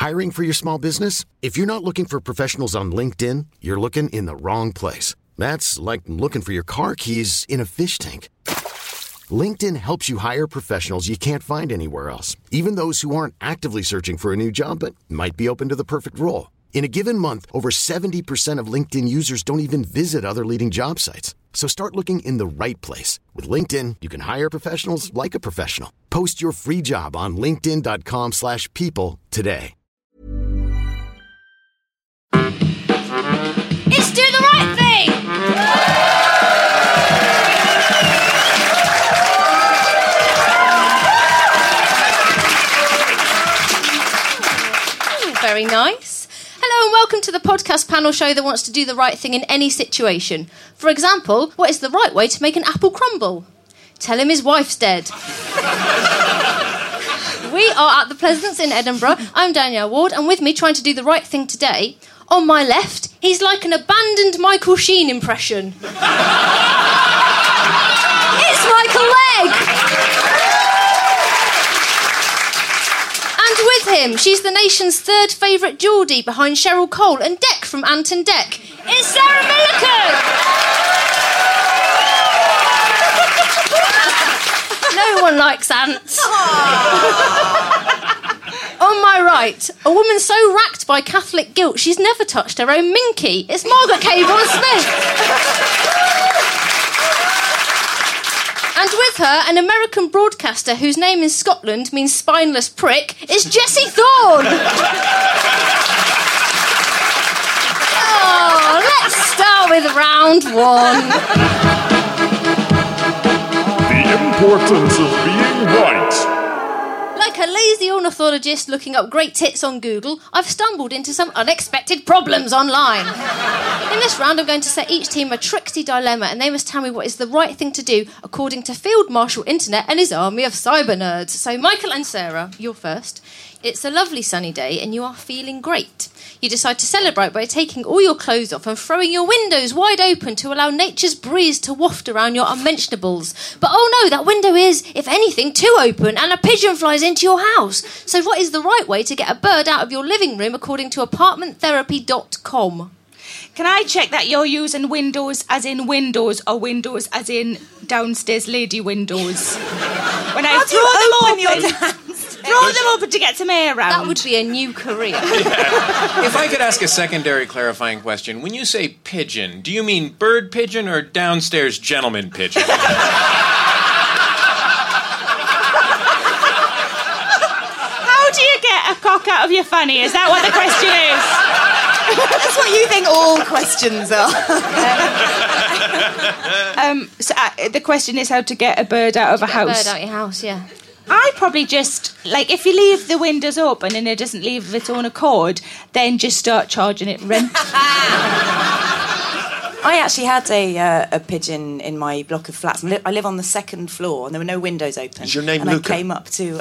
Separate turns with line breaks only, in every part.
Hiring for your small business? If you're not looking for professionals on LinkedIn, you're looking in the wrong place. That's like looking for your car keys in a fish tank. LinkedIn helps you hire professionals you can't find anywhere else, even those who aren't actively searching for a new job but might be open to the perfect role. In a given month, over 70% of LinkedIn users don't even visit other leading job sites. So start looking in the right place. With LinkedIn, you can hire professionals like a professional. Post your free job on linkedin.com/people today.
It's Do the Right Thing! Very nice. Hello and welcome to the podcast panel show that wants to do the right thing in any situation. For example, what is the right way to make an apple crumble? Tell him his wife's dead. We are at the Pleasance in Edinburgh. I'm Danielle Ward, and with me trying to do the right thing today, on my left, he's like an abandoned Michael Sheen impression. It's Michael Legg! And with him, she's the nation's third favourite Geordie behind Cheryl Cole and Dec from Ant and Dec. It's Sarah Millican! No one likes ants. On my right, a woman so racked by Catholic guilt she's never touched her own minky. It's Margaret Cabourn-Smith. And with her, an American broadcaster whose name in Scotland means spineless prick, is Jessie Thorne. Oh, let's start with round one.
The importance of being right.
Like a lazy ornithologist looking up great tits on Google, I've stumbled into some unexpected problems online. In this round, I'm going to set each team a tricksy dilemma, and they must tell me what is the right thing to do according to Field Marshal Internet and his army of cyber nerds. So, Michael and Sarah, you're first. It's a lovely sunny day, and you are feeling great. You decide to celebrate by taking all your clothes off and throwing your windows wide open to allow nature's breeze to waft around your unmentionables. But oh no, that window is, if anything, too open and a pigeon flies into your house. So what is the right way to get a bird out of your living room according to apartmenttherapy.com?
Can I check that you're using windows as in windows or windows as in downstairs lady windows? When I throw them open to get some air around.
That would be a new career.
If I could ask a secondary clarifying question, when you say pigeon, do you mean bird pigeon or downstairs gentleman pigeon?
How do you get a cock out of your fanny? Is that what the question is?
That's what you think all questions are.
The question is how to get a bird out of a house.
Bird out your house, yeah.
I probably just, if you leave the windows open and it doesn't leave of its own accord, then just start charging it rent.
I actually had a pigeon in my block of flats. I live on the second floor and there were no windows open.
Is your name
and
Luca?
I came up to...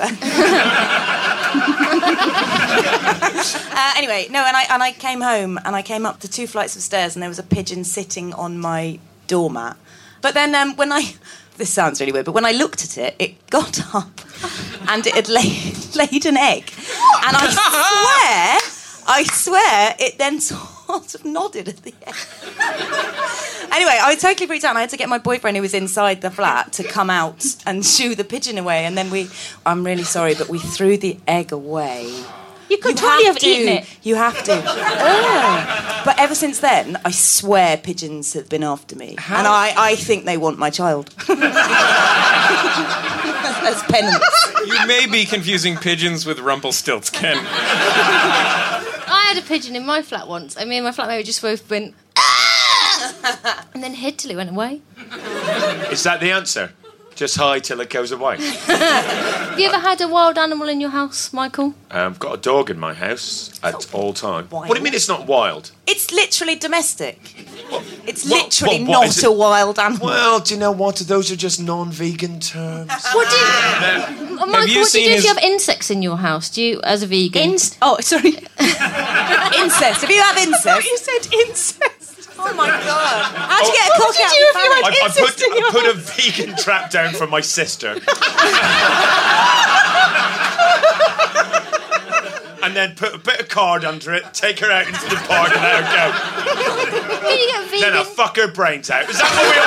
Anyway, no, and I came home and I came up to 2 flights of stairs and there was a pigeon sitting on my doormat. But then this sounds really weird, but when I looked at it, it got up and it had laid an egg. And I swear, it then sort of nodded at the egg. Anyway, I was totally freaked out and I had to get my boyfriend who was inside the flat to come out and shoo the pigeon away. And then I'm really sorry, but we threw the egg away.
You could totally have eaten it.
You have to. But ever since then, I swear pigeons have been after me. How? And I think they want my child. As penance.
You may be confusing pigeons with Rumpelstiltskin.
I had a pigeon in my flat once. Me and my flatmate just both went, ah! And then hid till it went away.
Is that the answer? Just hide till it goes away.
Have you ever had a wild animal in your house, Michael?
I've got a dog in my house at all time.
Wild.
What do you mean it's not wild?
It's literally domestic. It's
What-
literally
what
not
is it?
a wild animal.
Well, do you know what? Those are just non-vegan terms.
What do you... Michael, what do you do if you have insects in your house? Do you, as a vegan?
Sorry.
Incest. If you have incest...
You said incest.
Oh, my God. How'd you get a
What
cock
would you
out
do
of
if you
your
had
family?
I put a vegan trap down for my sister. And and then put a bit of card under it, take her out into the park and let her go.
Can you get vegan?
Then I fuck her brains out. Is that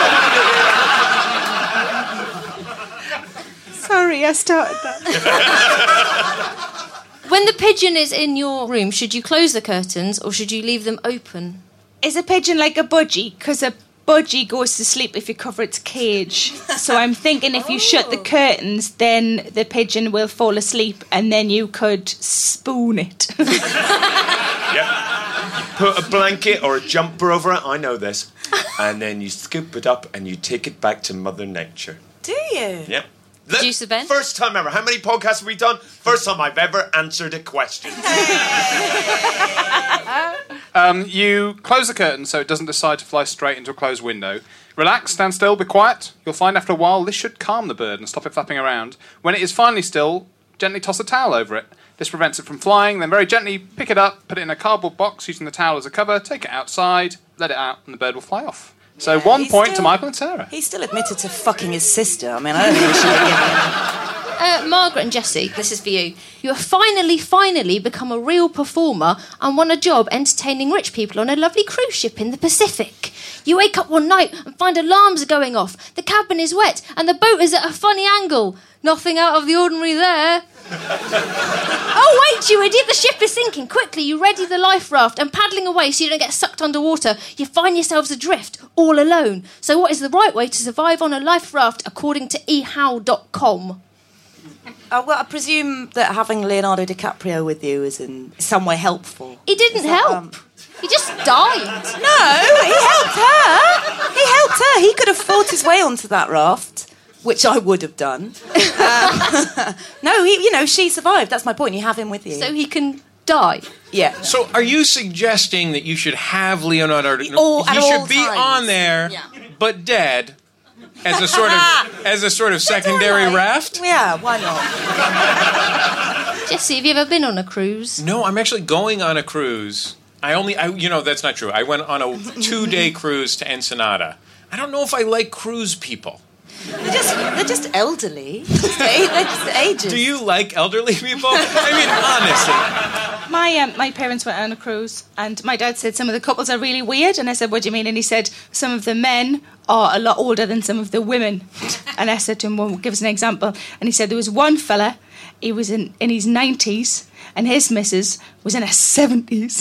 what we all want to do?
Sorry, I started that.
When the pigeon is in your room, should you close the curtains or should you leave them open?
Is a pigeon like a budgie? Because a budgie goes to sleep if you cover its cage. So I'm thinking if you shut the curtains, then the pigeon will fall asleep and then you could spoon it.
Yep. Put a blanket or a jumper over it, I know this, and then you scoop it up and you take it back to Mother Nature.
Do you?
Yep.
Producer Ben?
First time ever. How many podcasts have we done? First time I've ever answered a question.
You close the curtain so it doesn't decide to fly straight into a closed window. Relax, stand still, be quiet. You'll find after a while this should calm the bird and stop it flapping around. When it is finally still, gently toss a towel over it. This prevents it from flying, then very gently pick it up, put it in a cardboard box using the towel as a cover, take it outside, let it out, and the bird will fly off. So 1 point to Michael and Sarah.
He still admitted to fucking his sister. I mean, I don't think we should have given him.
Margaret and Jessie, this is for you. You have finally become a real performer and won a job entertaining rich people on a lovely cruise ship in the Pacific. You wake up one night and find alarms are going off, the cabin is wet and the boat is at a funny angle. Nothing out of the ordinary there. Oh, wait, you idiot, the ship is sinking. Quickly, you ready the life raft and paddling away so you don't get sucked underwater. You find yourselves adrift, all alone. So what is the right way to survive on a life raft according to ehow.com?
Well, I presume that having Leonardo DiCaprio with you is in some way helpful.
He didn't help. He just died.
No, he helped her. He helped her. He could have fought his way onto that raft, which I would have done. No, she survived. That's my point. You have him with you.
So he can die.
Yeah.
So are you suggesting that you should have Leonardo? He
at
should
all
be
times.
on there, but dead, as a sort of secondary raft?
Yeah, why not?
Jesse, have you ever been on a cruise?
No, I'm actually going on a cruise. That's not true. I went on a 2-day cruise to Ensenada. I don't know if I like cruise people.
They're just elderly. They're just ages.
Do you like elderly people? I mean, honestly.
My parents went on a cruise and my dad said some of the couples are really weird and I said, what do you mean? And he said, some of the men are a lot older than some of the women. And I said to him, well, give us an example. And he said there was one fella, he was in his 90s and his missus was in her 70s.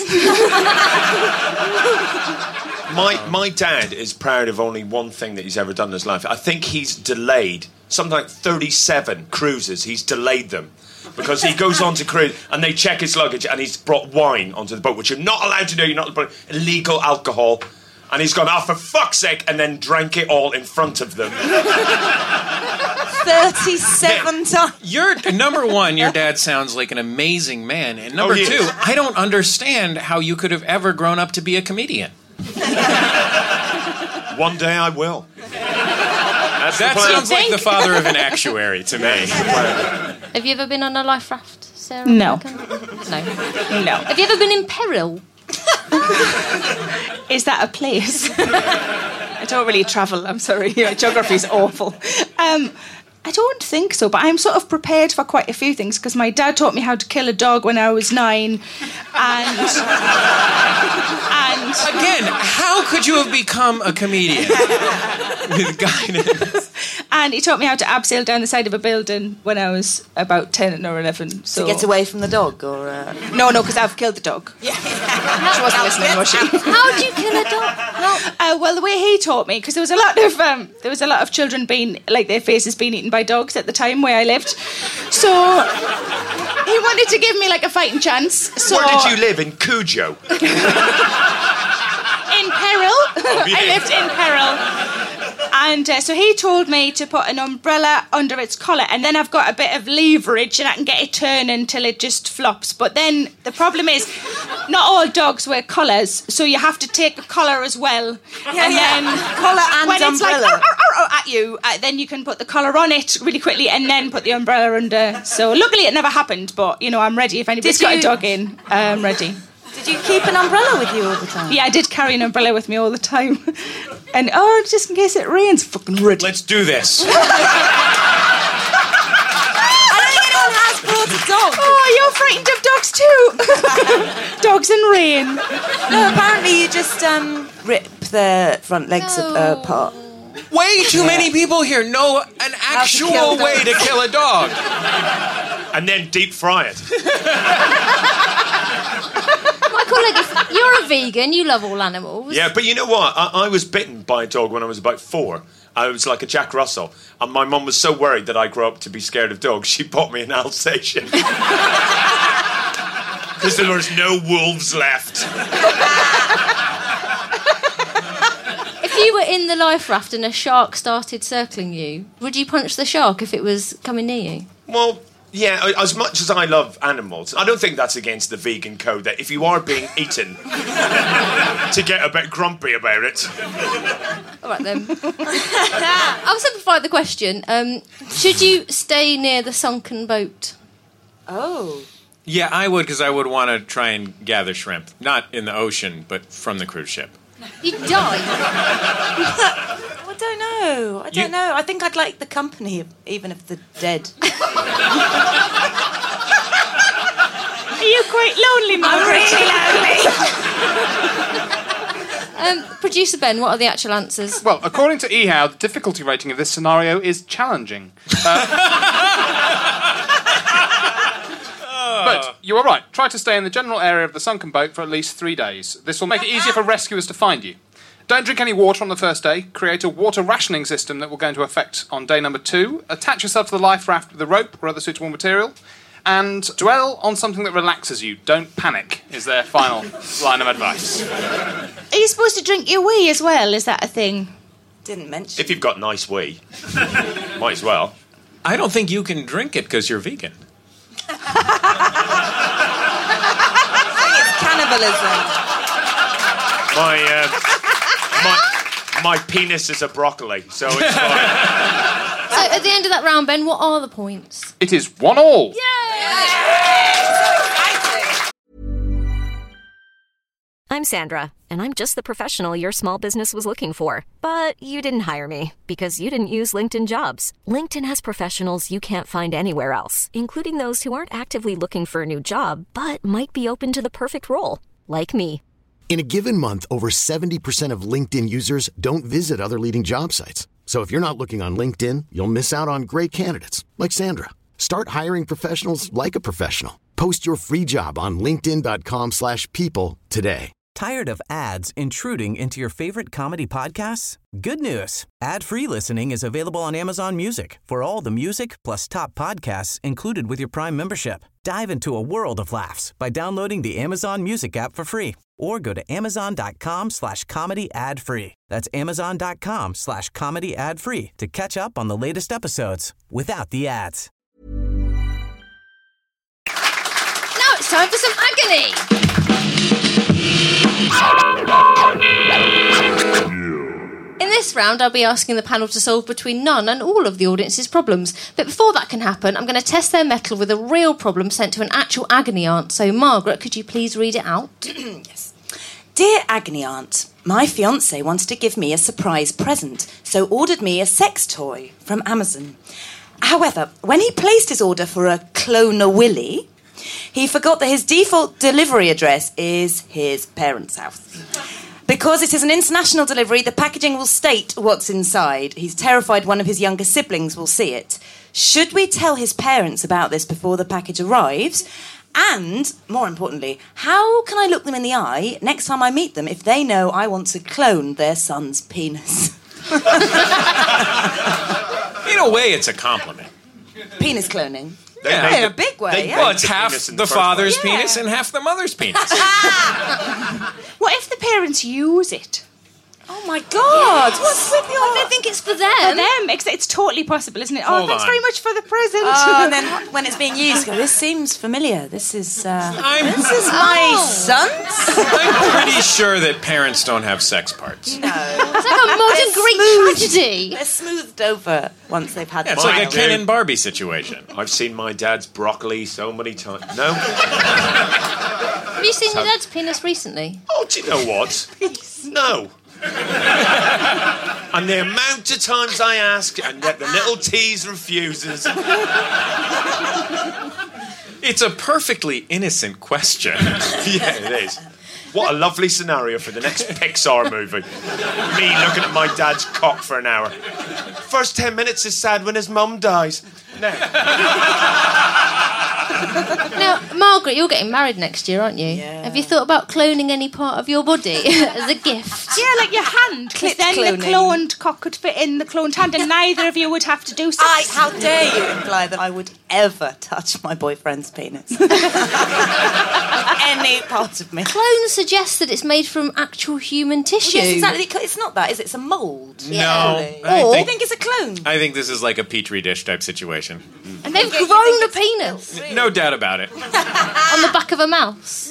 My dad is proud of only one thing that he's ever done in his life. I think he's delayed something like 37 cruises. He's delayed them because he goes on to cruise and they check his luggage and he's brought wine onto the boat, which you're not allowed to do. You're not allowed to bring illegal alcohol. And he's gone, for fuck's sake, and then drank it all in front of them.
37 times.
Number one, your dad sounds like an amazing man. And number two, I don't understand how you could have ever grown up to be a comedian.
One day I will.
That sounds like the father of an actuary to me.
Have you ever been on a life raft, Sarah?
No.
No.
No.
Have you ever been in peril?
Is that a place? I don't really travel, I'm sorry. Geography's awful. I don't think so, but I'm sort of prepared for quite a few things because my dad taught me how to kill a dog when I was 9. And
again, how could you have become a comedian with guidance?
And he taught me how to abseil down the side of a building when I was about 10 or 11. So
to get away from the dog, or
no, because I've killed the dog. Yeah. She wasn't listening, was she?
How do you kill a dog?
Well, the way he taught me, because there was a lot of children being like their faces being eaten by dogs at the time where I lived. So he wanted to give me like a fighting chance. So
where did you live? In Cujo?
In peril. I lived in peril. And so he told me to put an umbrella under its collar, and then I've got a bit of leverage and I can get it turning until it just flops. But then the problem is, not all dogs wear collars, so you have to take a collar as well.
Yeah,
then
collar and
when it's
umbrella.
like arr, arr, arr, at you, then you can put the collar on it really quickly and then put the umbrella under. So luckily it never happened, but I'm ready. If anybody's got a dog in, I'm ready.
Did you keep an umbrella with you all the time?
Yeah, I did carry an umbrella with me all the time. And, just in case it rains, fucking ready.
Let's do this.
I don't think anyone has brought a dog.
Oh, your frightened of dogs too. Dogs and rain.
No, apparently you just rip their front legs apart.
Way too many people here know an actual way to kill a dog.
And then deep fry it.
Michael, look, you're a vegan, you love all animals.
Yeah, but you know what? I was bitten by a dog when I was about 4. I was like a Jack Russell. And my mum was so worried that I grew up to be scared of dogs, she bought me an Alsatian. Because there was no wolves left.
If you were in the life raft and a shark started circling you, would you punch the shark if it was coming near you?
Well, yeah, as much as I love animals, I don't think that's against the vegan code that if you are being eaten, to get a bit grumpy about it.
All right, then. I'll simplify the question. Should you stay near the sunken boat?
Oh.
Yeah, I would, because I would want to try and gather shrimp. Not in the ocean, but from the cruise ship.
You'd die.
I don't know. I don't know. I think I'd like the company, even if they're dead.
Are you quite lonely, Margaret?
I'm really lonely.
Producer Ben, what are the actual answers?
Well, according to eHow, the difficulty rating of this scenario is challenging. But you are right. Try to stay in the general area of the sunken boat for at least 3 days. This will make it easier for rescuers to find you. Don't drink any water on the first day. Create a water rationing system that will go into effect on day number 2. Attach yourself to the life raft with a rope or other suitable material. And dwell on something that relaxes you. Don't panic, is their final line of advice.
Are you supposed to drink your wee as well? Is that a thing?
Didn't mention.
If you've got nice wee, might as well.
I don't think you can drink it because you're vegan.
It's cannibalism.
My penis is a broccoli, so it's fine.
So at the end of that round, Ben, what are the points?
It is 1-1.
Yay!
I'm Sandra, and I'm just the professional your small business was looking for. But you didn't hire me because you didn't use LinkedIn Jobs. LinkedIn has professionals you can't find anywhere else, including those who aren't actively looking for a new job, but might be open to the perfect role, like me.
In a given month, over 70% of LinkedIn users don't visit other leading job sites. So if you're not looking on LinkedIn, you'll miss out on great candidates like Sandra. Start hiring professionals like a professional. Post your free job on linkedin.com/people today.
Tired of ads intruding into your favorite comedy podcasts? Good news. Ad-free listening is available on Amazon Music for all the music plus top podcasts included with your Prime membership. Dive into a world of laughs by downloading the Amazon Music app for free or go to amazon.com/comedy ad-free. That's amazon.com/comedy ad-free to catch up on the latest episodes without the ads.
Now it's time for some agony. In this round, I'll be asking the panel to solve between none and all of the audience's problems. But before that can happen, I'm going to test their mettle with a real problem sent to an actual agony aunt. So, Margaret, could you please read it out?
Yes. Dear agony aunt, my fiancé wanted to give me a surprise present, so ordered me a sex toy from Amazon. However, when he placed his order for a cloner Willy, he forgot that his default delivery address is his parents' house. Because it is an international delivery, the packaging will state what's inside. He's terrified one of his younger siblings will see it. Should we tell his parents about this before the package arrives? And, more importantly, how can I look them in the eye next time I meet them if they know I want to clone their son's penis?
In a way, it's a compliment.
Penis cloning?
Yeah.
In a big way, yeah.
Well, it's half the father's penis and half the mother's penis.
What if the parents use it?
Oh my God! Yes. What's with your?
I think it's for them.
For them, it's totally possible, isn't it?
Hold
thanks
on.
very much for the present.
And then when it's being used, go, this seems familiar. This is my son's.
I'm pretty sure that parents don't have sex parts.
No,
It's like a modern Greek tragedy.
They're smoothed over once they've had.
Yeah, it's like a Ken and Barbie situation.
I've seen my dad's broccoli so many times. No?
Have you seen your dad's penis recently?
Oh, do you know what? No. And the amount of times I ask and yet the little tease refuses.
It's a perfectly innocent question.
Yeah, it is. What a lovely scenario for the next Pixar movie. Me looking at my dad's cock for an hour. First 10 minutes is sad when his mum dies.
Now, Margaret, you're getting married next year, aren't you?
Yeah.
Have you thought about cloning any part of your body as a gift?
Yeah, like your hand, because then
cloning.
the cloned cock could fit in the cloned hand, and neither of you would have to do sex.
How dare you imply that I would ever touch my boyfriend's penis? Any part of me.
Clone suggests that it's made from actual human tissue.
Yes, exactly. It's not that, is it? It's a mould.
No.
Or you think it's a clone?
I think this is like a petri dish type situation.
And they've grown a penis
No doubt about it.
on the back of a mouse.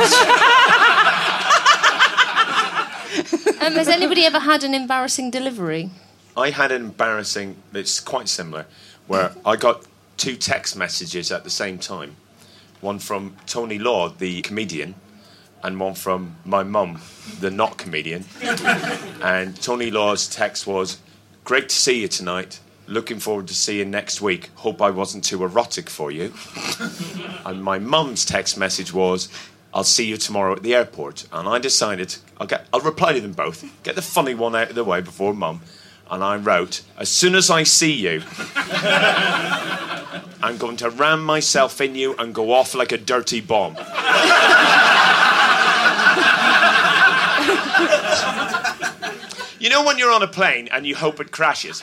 Has anybody ever had an embarrassing delivery?
I had an embarrassing, it's quite similar, where I got 2 text messages at the same time. One from Tony Law, the comedian, and one from my mum, the not comedian. And Tony Law's text was, "Great to see you tonight. Looking forward to seeing you next week. Hope I wasn't too erotic for you." And my mum's text message was, "I'll see you tomorrow at the airport." And I decided, I'll reply to them both, get the funny one out of the way before mum. And I wrote, "As soon as I see you, I'm going to ram myself in you and go off like a dirty bomb." You know when you're on a plane and you hope it crashes?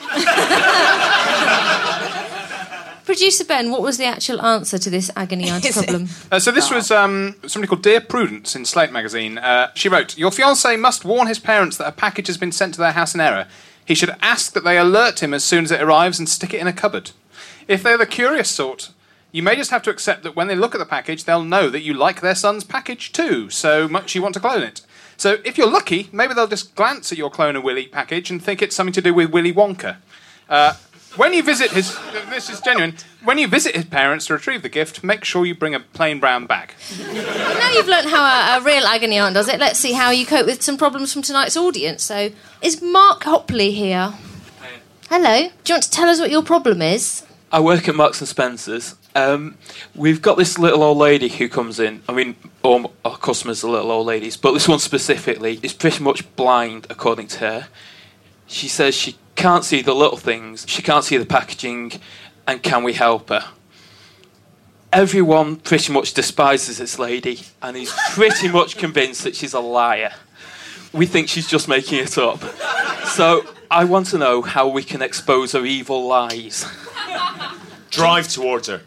Producer Ben, what was the actual answer to this agony aunt problem?
So this was somebody called Dear Prudence in Slate magazine. She wrote, "Your fiancé must warn his parents that a package has been sent to their house in error. He should ask that they alert him as soon as it arrives and stick it in a cupboard. If they're the curious sort, you may just have to accept that when they look at the package, they'll know that you like their son's package too, so much you want to clone it. So if you're lucky, maybe they'll just glance at your Clone a Willy package and think it's something to do with Willy Wonka. When you visit his... This is genuine. When you visit his parents to retrieve the gift, make sure you bring a plain brown bag."
Now you've learnt how a real agony aunt does it, let's see how you cope with some problems from tonight's audience. So, is Mark Hopley here? Hello. Do you want to tell us what your problem is?
I work at Marks and Spencer's. We've got this little old lady who comes in. I mean, all our customers are little old ladies, but this one specifically is pretty much blind, according to her. She says she can't see the little things, she can't see the packaging, and can we help her? Everyone pretty much despises this lady and is pretty much convinced that she's a liar. We think she's just making it up. So I want to know how we can expose her evil lies.
Drive towards her.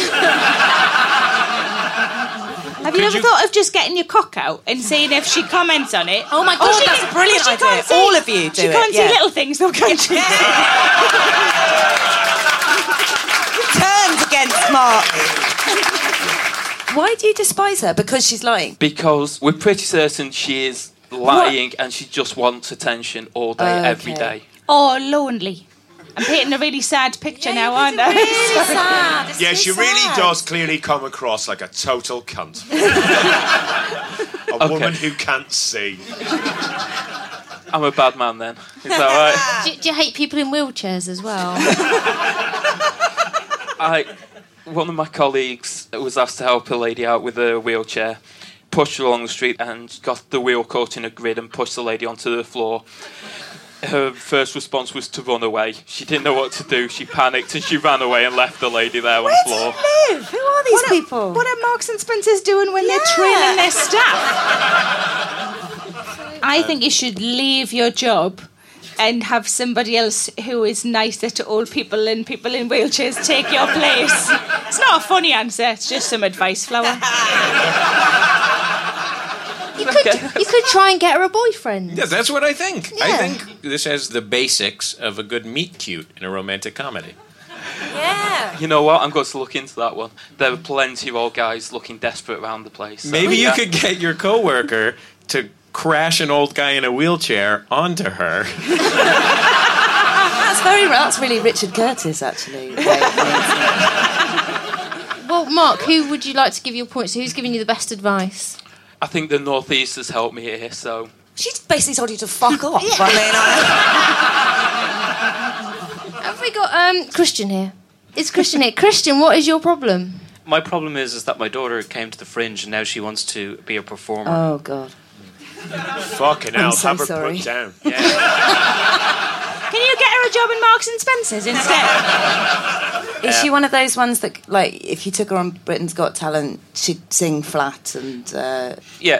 Have you ever thought of just getting your cock out and seeing if she comments on it?
Oh my God, that's a brilliant idea. All of you do it.
She can't see little things, though, can't she?
Turns against Mark. Why do you despise her? Because she's lying?
Because we're pretty certain she is lying and she just wants attention all day, every day.
Oh, lonely. I'm painting a really sad picture now, aren't I?
Really sad.
Yeah, she really does clearly come across like a total cunt. A woman who can't see.
I'm a bad man then. Is that right?
Do you hate people in wheelchairs as well?
One of my colleagues was asked to help a lady out with a wheelchair, pushed her along the street and got the wheel caught in a grid and pushed the lady onto the floor. Her first response was to run away. She didn't know what to do. She panicked and she ran away and left the lady there on the floor.
Where do you live? Who are these people?
What are Marks and Spencer's doing when they're training their staff? I think you should leave your job and have somebody else who is nicer to old people and people in wheelchairs take your place. It's not a funny answer, it's just some advice, Flower.
You could try and get her a boyfriend.
Yeah, that's what I think.
Yeah.
I think this has the basics of a good meet cute in a romantic comedy.
Yeah.
You know what? I'm going to look into that one. There are plenty of old guys looking desperate around the place. So
Maybe you could get your coworker to crash an old guy in a wheelchair onto her.
That's really Richard Curtis, actually.
Well, Mark, who would you like to give your points to? Who's giving you the best advice?
I think the Northeast has helped me here, so...
She basically told you to fuck off.
Yeah.
I mean,
Have we got Christian here? Is Christian here? Christian, what is your problem?
My problem is that my daughter came to the Fringe and now she wants to be a performer.
Oh, God.
Fucking hell,
so
have her
sorry.
put down.
Can you get her a job in Marks and Spencer's instead?
Is she one of those ones that, like, if you took her on Britain's Got Talent, she'd sing flat and...
Yeah,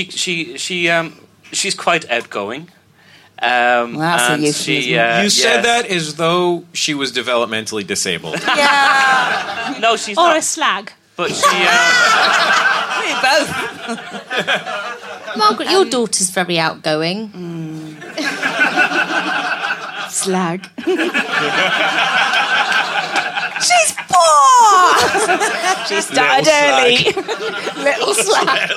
she's quite outgoing.
Well, that's a
and
euphemism.
You said that as though she was developmentally disabled.
Yeah.
No, she's
Or
not.
a slag.
But she...
Both.
Margaret, your daughter's very outgoing.
Slag. She's poor! She started early. Little slag.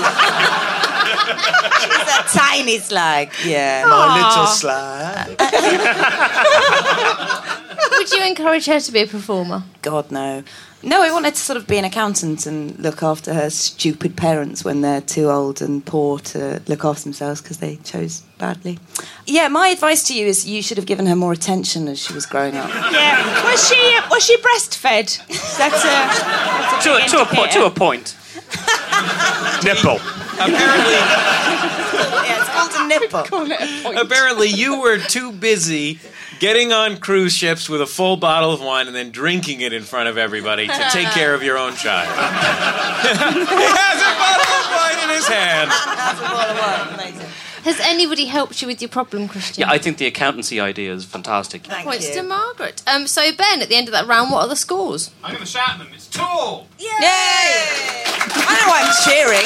She's a tiny slag. Yeah.
My little slag.
Would you encourage her to be a performer?
God, no. No, I wanted to sort of be an accountant and look after her stupid parents when they're too old and poor to look after themselves because they chose badly. Yeah, my advice to you is you should have given her more attention as she was growing up.
Yeah. Was she breastfed? That's a big
to a point.
Nipple.
Apparently,
Yeah, it's called a nipple.
apparently, you were too busy getting on cruise ships with a full bottle of wine and then drinking it in front of everybody to take care of your own child. He has a bottle of wine in his hand.
That's a bottle of wine. Amazing.
Has anybody helped you with your problem, Christian?
Yeah, I think the accountancy idea is fantastic.
Thank
Points
you.
to Margaret. So, Ben, at the end of that round, what are the scores?
I'm going to shout at them. It's 2-2.
Yay! I know I'm cheering.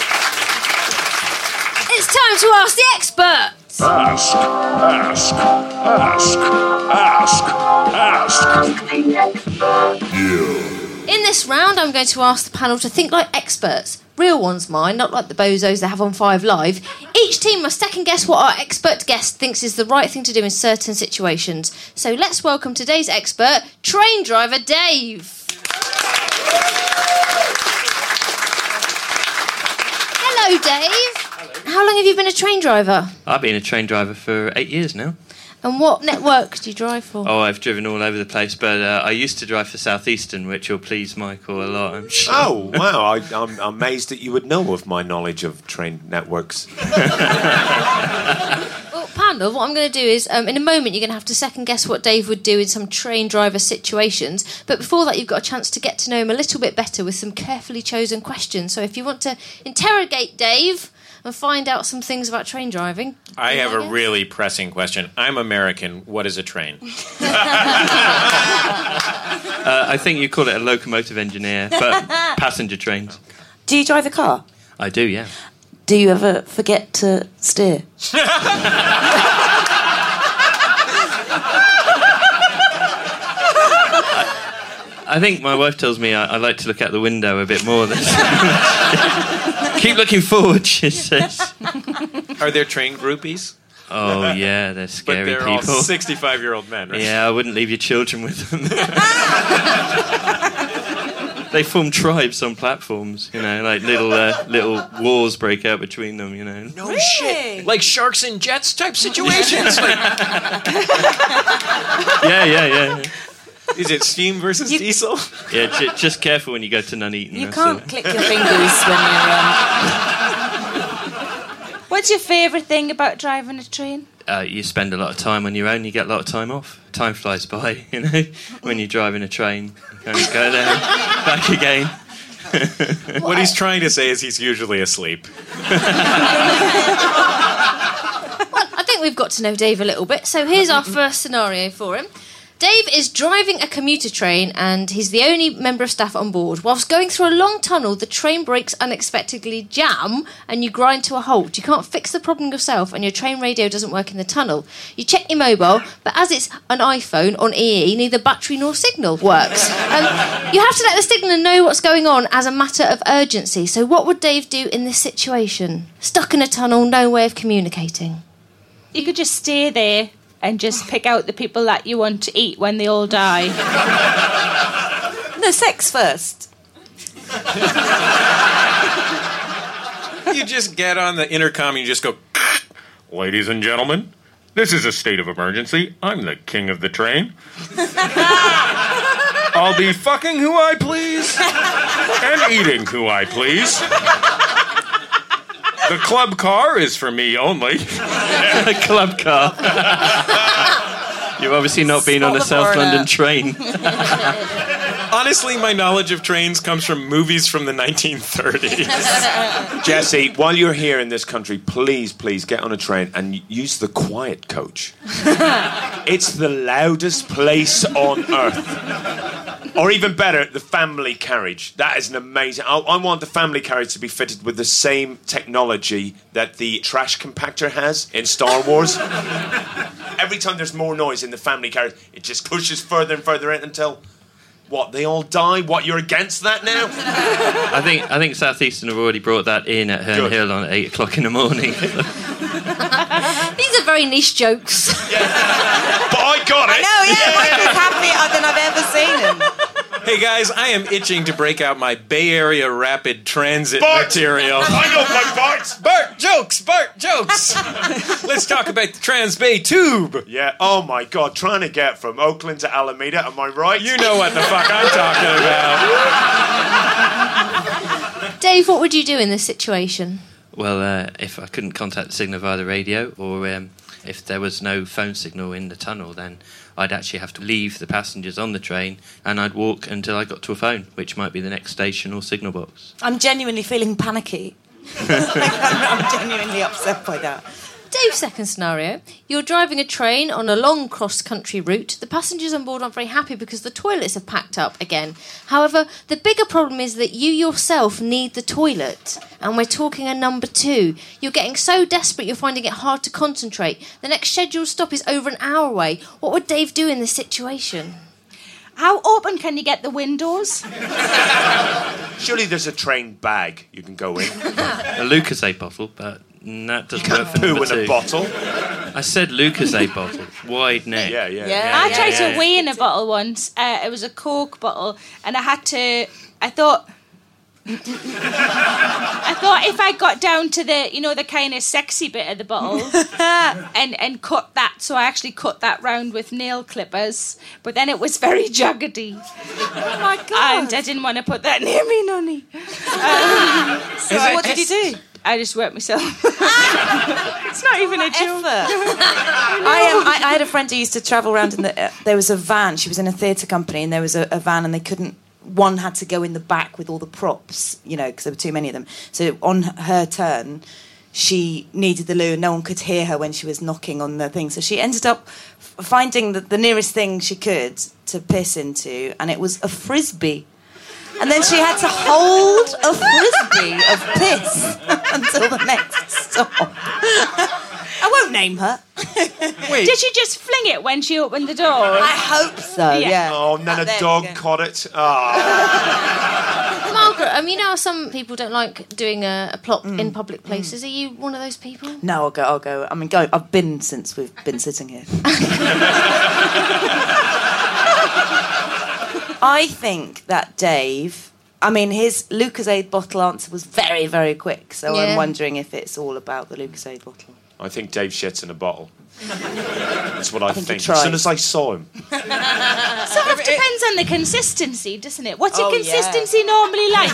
It's time to ask the experts.
Ask, ask, ask, ask, ask. You.
In this round, I'm going to ask the panel to think like experts. Real ones, mind, not like the bozos they have on 5 Live. Each team must second guess what our expert guest thinks is the right thing to do in certain situations. So let's welcome today's expert, train driver Dave. Hello, Dave. How long have you been a train driver?
I've been a train driver for 8 years now.
And what network do you drive for?
Oh, I've driven all over the place, but I used to drive for Southeastern, which will please Michael a lot, I'm sure.
Oh, wow. I'm amazed that you would know of my knowledge of train networks.
Well, panel, what I'm going to do is, in a moment, you're going to have to second guess what Dave would do in some train driver situations. But before that, you've got a chance to get to know him a little bit better with some carefully chosen questions. So if you want to interrogate Dave and find out some things about train driving...
I have a really pressing question. I'm American. What is a train?
I think you call it a locomotive engineer, but passenger trains.
Do you drive a car?
I do, yeah.
Do you ever forget to steer?
I think my wife tells me I like to look out the window a bit more. Keep looking forward, she says.
Are there train groupies?
Oh, yeah, they're scary
But they're
people.
all 65-year-old men, right?
Yeah, I wouldn't leave your children with them. They form tribes on platforms, you know, like little wars break out between them, you know.
No shit. Like sharks and jets type situations.
Yeah.
Is it steam versus diesel?
Yeah, just careful when you go to Nuneaton.
You can't click your fingers when you're...
What's your favourite thing about driving a train?
You spend a lot of time on your own, you get a lot of time off. Time flies by, you know, when you're driving a train. You kind of go there, back again.
What he's trying to say is he's usually asleep.
I think we've got to know Dave a little bit, so here's our first scenario for him. Dave is driving a commuter train and he's the only member of staff on board. Whilst going through a long tunnel, the train brakes unexpectedly jam and you grind to a halt. You can't fix the problem yourself and your train radio doesn't work in the tunnel. You check your mobile, but as it's an iPhone on EE, neither battery nor signal works. You have to let the signaller know what's going on as a matter of urgency. So what would Dave do in this situation? Stuck in a tunnel, no way of communicating.
You could just stay there and just pick out the people that you want to eat when they all die.
No, sex first.
You just get on the intercom and you just go, ladies and gentlemen, this is a state of emergency. I'm the king of the train. I'll be fucking who I please and eating who I please. The club car is for me only.
A club car. You've obviously not been on a South London train.
Honestly, my knowledge of trains comes from movies from the 1930s.
Jesse, while you're here in this country, please get on a train and use the quiet coach. It's the loudest place on earth. Or even better, the family carriage. That is an amazing... I want the family carriage to be fitted with the same technology that the trash compactor has in Star Wars. Every time there's more noise in the family carriage, it just pushes further and further in until... What, they all die? What, you're against that now?
I think South Eastern have already brought that in at Herne Hill on 8 o'clock in the morning.
These are very niche jokes.
Yeah. But I got it.
I know, yeah. Michael's happier than I've ever seen him.
Hey guys, I am itching to break out my Bay Area rapid transit material.
I know my parts.
Bart jokes. Let's talk about the Trans-Bay Tube.
Yeah, oh my God, trying to get from Oakland to Alameda, am I right?
You know what the fuck I'm talking about.
Dave, what would you do in this situation?
Well, if I couldn't contact the signal via the radio, or if there was no phone signal in the tunnel, then I'd actually have to leave the passengers on the train and I'd walk until I got to a phone, which might be the next station or signal box.
I'm genuinely feeling panicky. I'm genuinely upset by that.
Dave's second scenario. You're driving a train on a long cross-country route. The passengers on board aren't very happy because the toilets have packed up again. However, the bigger problem is that you yourself need the toilet. And we're talking a number 2. You're getting so desperate you're finding it hard to concentrate. The next scheduled stop is over an hour away. What would Dave do in this situation?
How open can you get the windows?
Surely there's a train bag you can go in.
A Lucozade bottle, but that doesn't work for
poo
number
in
2.
a bottle.
I said Lucozade bottle, wide neck.
Yeah.
I tried to wee in a bottle once. It was a Coke bottle, and I thought if I got down to the kind of sexy bit of the bottle and cut that, so I actually cut that round with nail clippers, but then it was very juggedy.
Oh my God.
And I didn't want to put that near me, nonny.
So what did you do?
I just worked myself. It's not even a joke.
I had a friend who used to travel around in there was a van. She was in a theatre company, and there was a van, and they couldn't. One had to go in the back with all the props, because there were too many of them. So on her turn, she needed the loo, and no one could hear her when she was knocking on the thing. So she ended up finding the nearest thing she could to piss into, and it was a Frisbee. And then she had to hold a Frisbee of piss until the next stop. I won't name her.
Wait.
Did she just fling it when she opened the door?
I hope so, yeah.
Oh, and then a dog caught it. Oh.
Margaret, you know how some people don't like doing a plop in public places? Are you one of those people?
No, I'll go. I mean, I've been since we've been sitting here. I think that Dave... his Lucozade bottle answer was very, very quick, so I'm wondering if it's all about the Lucozade bottle.
I think Dave shits in a bottle. That's what I think.
As
soon as I saw him.
Sort of depends on the consistency, doesn't it? What's your consistency normally like?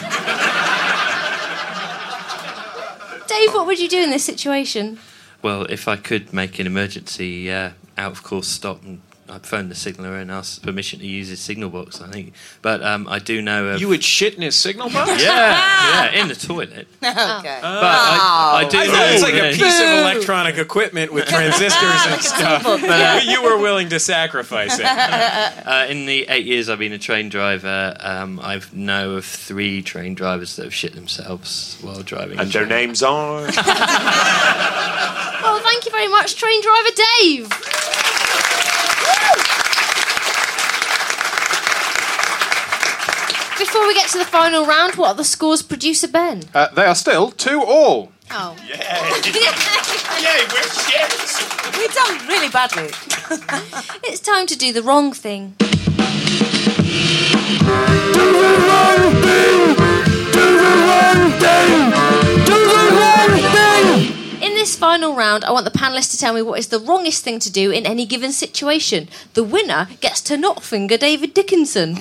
Dave, what would you do in this situation?
Well, if I could make an emergency out-of-course stop, and I'd phone the signaller and ask permission to use his signal box, I think. But I do know...
You would shit in his signal box?
Yeah, in the toilet.
Okay.
But I do know...
It's like a piece of electronic equipment with transistors and stuff. But you were willing to sacrifice it.
In the 8 years I've been a train driver, I know of 3 train drivers that have shit themselves while driving.
And their names are...
Well, thank you very much, train driver Dave. Before we get to the final round, what are the scores, producer Ben?
They are still 2-2.
Oh.
Yay, we're shit.
We've done really badly.
It's time to do the wrong thing.
Do the wrong thing! Do the wrong thing! Do the wrong thing!
In this final final round, I want the panellists to tell me what is the wrongest thing to do in any given situation. The winner gets to not finger David Dickinson.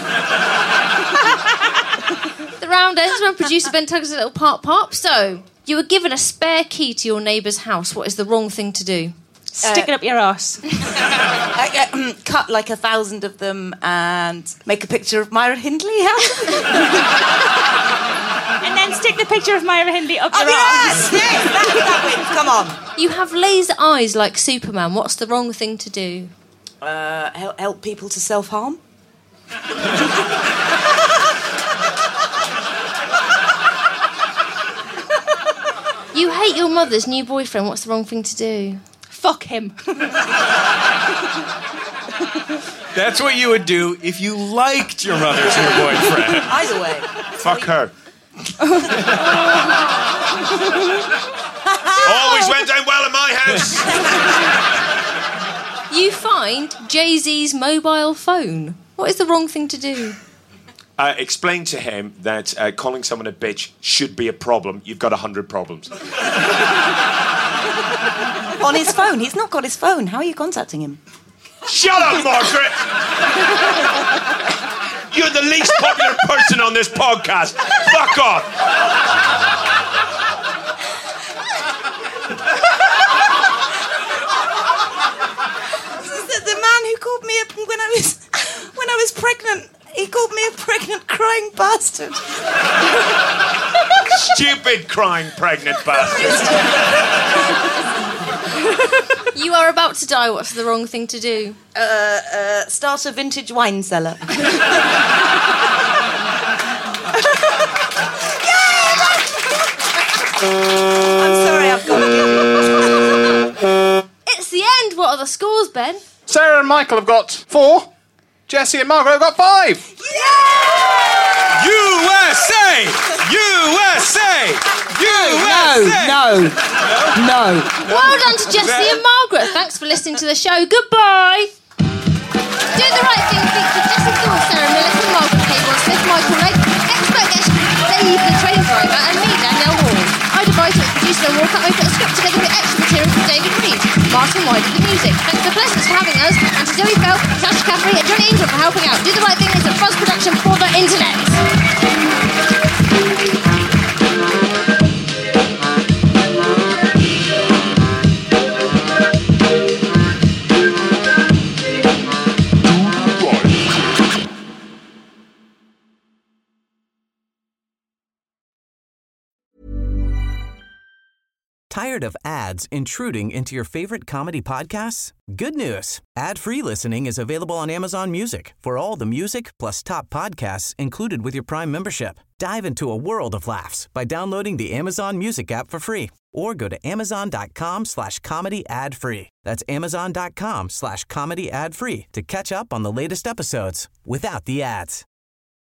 The round ends when producer Ben tugs a little pop. So, you were given a spare key to your neighbour's house. What is the wrong thing to do?
Stick it up your arse.
Cut like 1,000 of them and make a picture of Myra Hindley.
And then stick the picture of Myra Hindley up your arse.
Yes, that wins. Come on.
You have laser eyes like Superman. What's the wrong thing to do?
Help people to self-harm.
You hate your mother's new boyfriend. What's the wrong thing to do?
Fuck him.
That's what you would do if you liked your mother's new boyfriend.
Either way.
Fuck her. Always went down well in my house.
You find Jay-Z's mobile phone. What is the wrong thing to do?
Explain to him that calling someone a bitch should be a problem. You've got 100 problems.
On his phone. He's not got his phone. How are you contacting him?
Shut up, Margaret! You're the least popular person on this podcast. Fuck off!
The man who called me up when I was pregnant. He called me a pregnant, crying bastard.
Stupid, crying, pregnant bastard.
You are about to die. What's the wrong thing to do?
Start a vintage wine cellar. I'm sorry, I've got you.
It's the end. What are the scores, Ben?
Sarah and Michael have got 4. Jessie and Margaret have got 5.
USA! USA! USA!
No.
Well done to Jessie and Margaret. Thanks for listening to the show. Goodbye. Do the Right Thing featured Jessie Thorne, Sarah Millican, Margaret Hayborn, Smith, Michael Lake, expert guest Dave the train driver, and me, Danielle Hall. I advise that producer and Walker put a script together with extra material from David Reed. Martin White did the music. Thanks to Pleasance for having us, and to Zoe Bell, Natasha Caffrey, and Johnny Ingram for helping out. Do the Right Thing is a Fuzz production for the internet.
Tired of ads intruding into your favorite comedy podcasts? Good news. Ad-free listening is available on Amazon Music for all the music plus top podcasts included with your Prime membership. Dive into a world of laughs by downloading the Amazon Music app for free or go to amazon.com/comedy ad-free. That's amazon.com/comedy ad-free to catch up on the latest episodes without the ads.